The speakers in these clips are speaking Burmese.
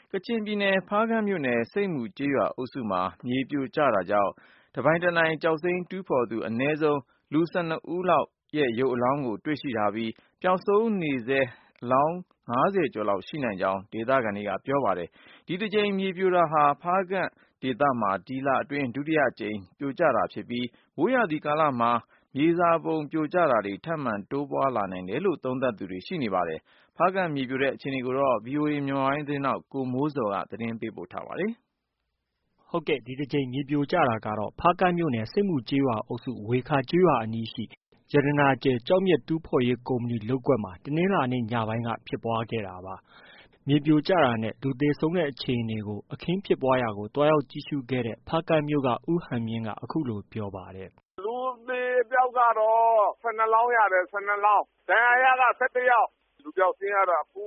ကချင်ပြည်နယ်ဖားကန့်မြို့နယ်ဆိပ်မူကျေးရွာအုပ်စုမှာမြေပြိုကျတာကြောင့်တပိုင်တနိုင်ကျောက်စိမ်းတူးဖော်သူအနည်းဆုံးလူ ဦးလောက်ရဲ့ရုပ်အလောင်းကိုတွေ့ရှိထားပြီးပျောက်ဆုံးနေဆဲအလောင်းကျော်လောက်ရှိနိုင်ကြောင်းဒေသခံတွေကပြောပါတယ်။ ဒီတစ်ကြိမ်မြေပြိုတာဟာဖားကန့်ဒေသမှာဒီလအတွင်းဒုတိယအကြိမ်ပြိုကျတာဖြစ်ပြီးမိုးရာသီကာလမှာမြေစာပုံပြိုကျတာတွေထပ်မံတိုးပွားလာနိုင်တယ်လို့သုံးသပ်သူတွေရှိနေပါတယ်။ ဖားကန့်မြေပြိုတဲ့အခြေအနေကိုဗွီအိုအေမြန်မာပိုင်းသတင်းထောက်ကိုမိုးဇော်ကသတင်းပေးပို့ထားပါတယ်။ဒီတစ်ကြိမ်မြေပြိုကျတာကတော့ဖားကန့်မြို့နယ်ဆိပ်မူကျေးရွာအုပ်စုဝေခါကျေးရွာအနီးရှိရတနာကြယ်ကျောက်မျက်တူးဖော်ရေးကုမ္ပဏီလုပ်ကွက်မှာတနင်္လာနေ့ညပိုင်းကဖြစ်ပွားခဲ့တာပါ။မြေပြိုကျတာနဲ့လူသေဆုံးတဲ့အခြေအနေကိုအခင်းဖြစ်ပွားရာကိုသွားရောက်ကြည့်ရှုခဲ့တဲ့ဖားကန့်မြို့ကဦးဟန်မြင့်ကအခုလိုပြောပါတယ်။လူသေအပျောက်ကတော့ လောင်းရတယ်။လောင်း။ဒဏ်ရာရက ယောက်။လူပျောက်စာရင်းကတော့အခု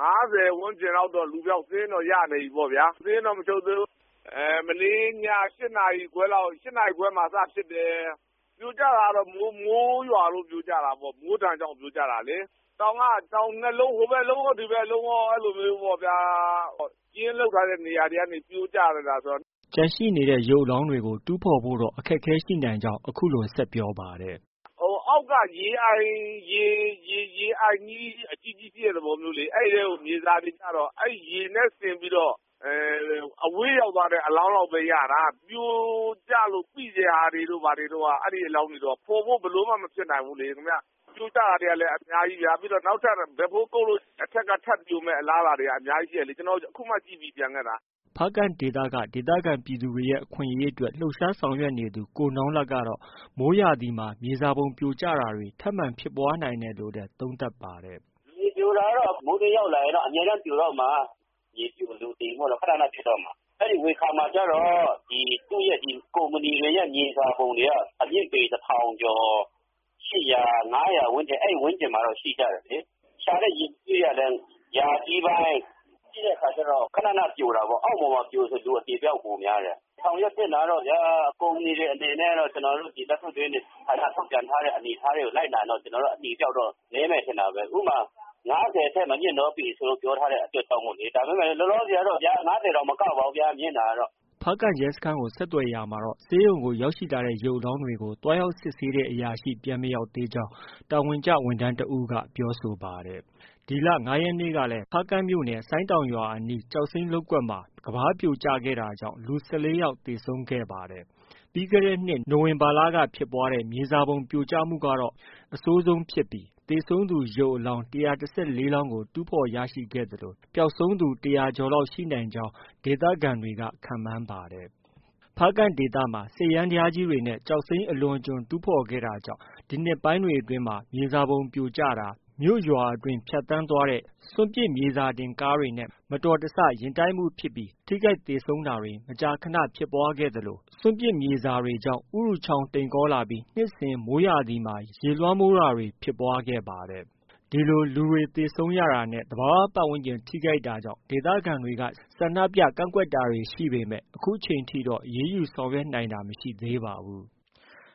50ဝန်းကျင်လောက်တော့လူပျောက်စာရင်းတော့ရနေပြီပေါ့ဗျာ။စာရင်းတော့မချုပ်သေးဘူး။မနေ့ည နာရီခွဲလောက်နာရီခွဲမှာစဖြစ်တယ်။ပြိုကျတာကတော့မိုးရွာလို့ပြိုကျတာပေါ့။မိုးဒဏ်ကြောင့်ပြိုကျတာလေ။တောင်ကတောင်2လုံးဟိုဘက်လုံးရောဒီဘက်လုံးရောအဲ့လိုမျိုးပေါ့ဗျာ။ကျင်းလောက်ထားတဲ့နေရာတွေကနေပြိုကျနေတာဆိုတော့ကျန်ရှိနေတဲ့ရုပ်အလောင်းတွေကိုတူးဖော်ဖို့တော့အခက်အခဲရှိနိုင်ကြောင်းအခုလိုဆက်ပြောပါတယ်။အောက်ကရေအိုင်ကြီးအကြီးကြီးရှိတဲ့သဘောမျိုးလေအဲ့ဒီမြေစာတွေကြတော့အဲ့ရေနဲ့ဆင်ပြီးတော့အဝေးရောက်သွားတဲ့အလောင်းလောက်ပဲရတာပြိုကျလို့ပြိစရာတွေတို့ဘာတွေတို့ကအဲ့ဒီအလောင်းတွေတော့ဖော်ဖို့ဘလို့မှမဖြစ်နိုင်ဘူးလေခင်ဗျပြိုကျတာတွေကလည်းအများကြီးဗျာပြီးတော့နောက်ထပ်ဘယ်ဖိုးကုတ်လို့အထက်ကထပ်ပြိုမဲ့အလားအလာတွေကအများကြီးရှိတယ်လေကျွန်တော်အခုမှကြည့်ပြီးပြန်ခဲ့တာဖားကန့်ဒေသကဒေသခံပြည်သူတွေရဲ့အခွင့်အရေးအတွက်လှုပ်ရှားဆောင်ရွက်နေသူကိုနောင်းလတ်ကတော့မိုးရာသီမှာမြေစာပုံပြိုကျတာတွေထပ်မံဖြစ်ပွားနိုင်တယ်လို့သုံးသပ်ပါတယ်။မြေပြိုတာကတော့မိုးတွင်းရောက်လာရင်တော့အများအားပြိုတော့မှာမြေပြိုလို့တိမ်မို့တော့ခဏခဏဖြစ်တော့မှာအဲ့ဒီဝေခါမှာကျတော့သူ့ရဲ့ကုမ္ပဏီတွေရဲ့မြေစာပုံတွေကအမြင့်ပေ1000ကျော်800 900ဝန်းကျင်အဲ့ဝန်းကျင်မှာတော့ရှိကြတယ်လေရှားတဲ့ရေကြီးရတယ်ရာကြီးပိုင်းရှိတဲ့အခါကျတော့ခဏခဏပြိုတာပေါ့အောက်ပေါ်မှာပြိုဆိုလူအသေးပြောက်ပုံများတယ်ဆောင်ရွက်တင်လာတော့ဗျာကုမ္ပဏီတွေအနေနဲ့တော့ကျွန်တော်တို့ဒီလက်ထုတ်တွေနဲ့ဌာနထုတ်ပြန်ထားတဲ့အနေထားတွေကိုလိုက်နာတော့ကျွန်တော်တို့အတီးပြောက်တော့နဲမယ်ထင်တာပဲဥမာ50ထက်မမြင့်တော့ပြီဆိုလို့ပြောထားတဲ့အတွက်ကြောင့်မို့လေဒါပေမဲ့လောလောဆယ်ကတော့ဗျာ50တော့မကောက်ပါဘူးဗျာမြင့်တာတော့ဖားကန့်ရဲစခန်းကိုဆက်သွယ်ရာမှာတော့ဆေးရုံကိုရောက်ရှိလာတဲ့ရုပ်အလောင်းတွေကိုတွားရောက်စစ်ဆေးတဲ့အရာရှိပြန်မရောက်သေးကြောင်းတာဝန်ကျဝန်ထမ်းတဦးကပြောဆိုပါတယ်။ဒီလ ရက်နေ့ကလည်းဖားကန့်မြို့နယ်ဆိုင်းတောင်ရွာအနီးကျောက်စိမ်းလုပ်ကွက်မှာကမ်းပါးပြိုကျခဲ့တာကြောင့်လူ ယောက်သေဆုံးခဲ့ပါတယ်။ပြီးခဲ့တဲ့နှစ်နိုဝင်ဘာလကဖြစ်ပွားတဲ့မြေစာပုံပြိုကျမှုကတော့အဆိုးဆုံးဖြစ်ပြီးသေဆုံးသူရုပ်အလောင်း လောင်းကိုတူးဖော်ရရှိခဲ့သလိုပျောက်ဆုံးသူ ကျော်လောက်ရှိနိုင်ကြောင်းဒေသခံတွေကခန့်မှန်းပါတယ်။ဖားကန့်ဒေသမှာစက်ယန္တရားကြီးတွေနဲ့ကျောက်စိမ်းအလွန်အကျွံတူးဖော်ခဲ့တာကြောင့်ဒီနှစ်ပိုင်းတွေအတွင်းမှာမြေစာပုံပြိုကျတာမြို့ရွာအတွင်းဖြတ်သန်းသွားတဲ့စွန့်ပစ်မြေစာတင်ကားတွေနဲ့မတော်တဆယာဉ်တိုက်မှုဖြစ်ပြီးထိခိုက်သေဆုံးတာတွေမကြာခဏဖြစ်ပွားခဲ့သလိုစွန့်ပစ်မြေစာတွေကြောင့်ဥရုချောင်းတိမ်ကောလာပြီးနှစ်စဉ်မိုးရာသီမှာရေလွှမ်းမိုးတာတွေဖြစ်ပွားခဲ့ပါတယ်။ဒီလိုလူတွေသေဆုံးရတာနဲ့သဘာဝပတ်ဝန်းကျင်ထိခိုက်တာကြောင့်ဒေသခံတွေကဆန္ဒပြကန့်ကွက်တာတွေရှိပေမဲ့အခုချိန်ထိတော့အရေးယူဆောင်ရွက်နိုင်တာမရှိသေးပါဘူး။